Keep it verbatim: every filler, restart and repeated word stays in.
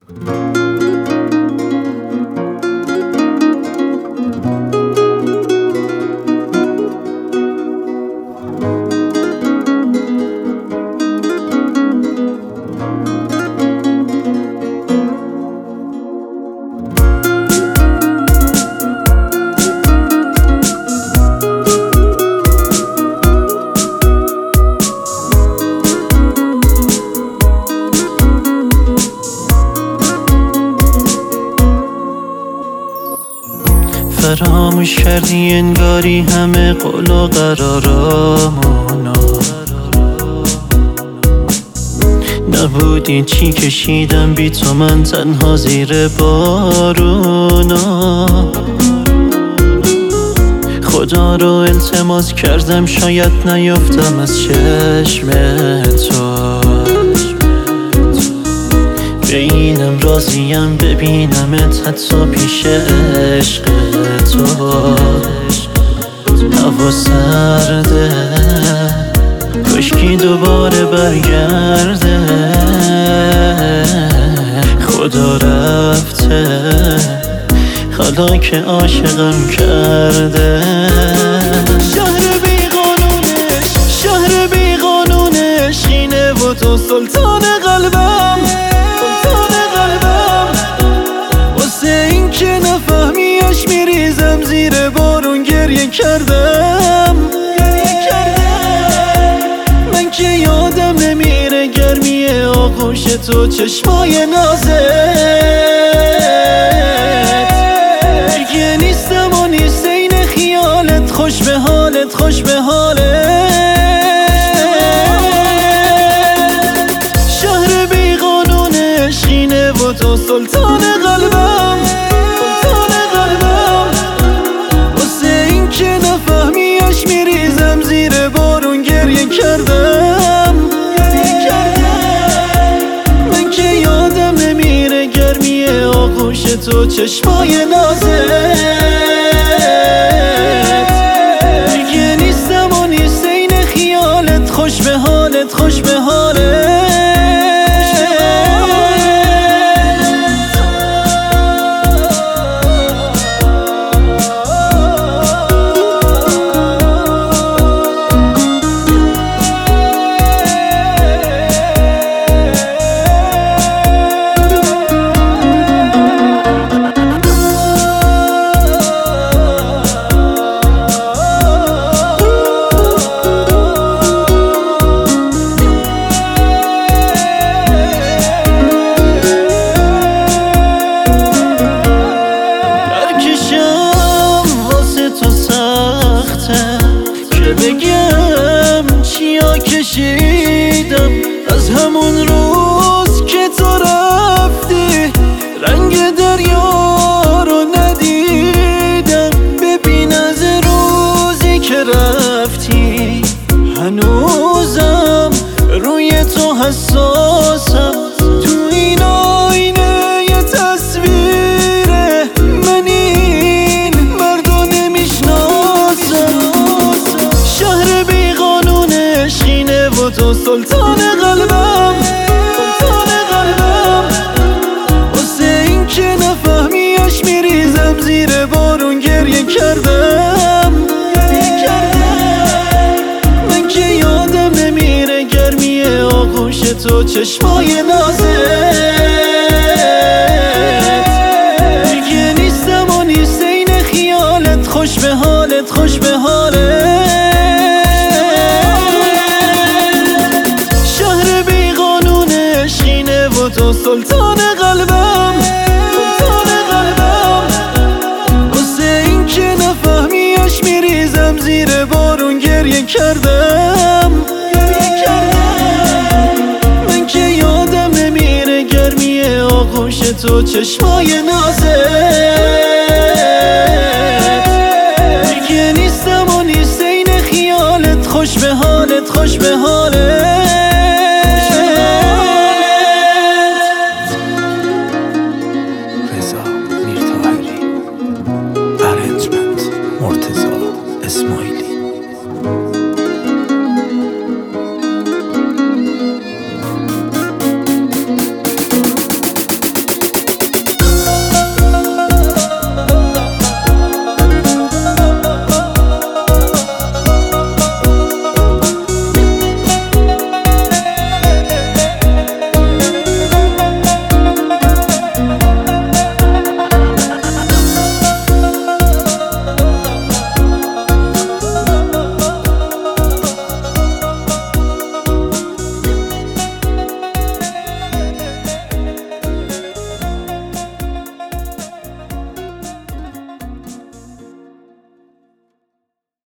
فراموش کردی انگاری همه قول و قرارامونو، نبودی چی کشیدم بی تو من تنها زیر بارونا. خدا رو التماس کردم شاید نیفتم از چشم تو، ببینم راضیم ببینمت حتی پیش عشق تو. هوا سرده کاشکی دوباره برگرده، خدا رفته حالا که عاشقم کرده. شهر بی قانونش شهر بی قانونش اینه و تو سلطان قلبم، سلطان قلبم. واسه این که نفهمیش میریزم زیر بارون گریه کردم، گریه کردم. من که یادم نمیره گرمی آغوش تو، چشمای نازت. دیگه نیستم و نیست این خیالت، خوش به حالت خوش به حالت. شهر بی قانونش اینه و تو سلطان قلبم، سلطان قلبم. واسه این که نفهمیش میریزم زیر بارون گریه کردم، گریه کردم. من که یادم نمیره گرمی آغوش تو، چشمای نازت. دیگه نیستم و نیست این خیالت، خوش به حالت خوش به حالت. بگم چیا کشیدم از همون روز که تو رفتی، رنگ دریا رو ندیدم. ببین از روزی که رفتی هنوزم روی تو حساسم. تو این آینه یه تصویره، من این مردو نمیشناسم. شهر بی قانونش اینه و تو سلطان قلبم، سلطان قلبم. واسه این که نفهمیش میریزم زیر بارون گریه کردم، گریه کردم. من که یادم نمیره گرمی آغوش تو، چشمای نازت. دیگه نیستم و نیست این خیالت، خوش به حالت خوش به حالت. تو سلطان قلبم، سلطان قلبم. واسه این که نفهمیش میریزم زیر بارون گریه کردم، گریه کردم. من که یادم نمیره گرمی آغوش تو، چشمای نازت.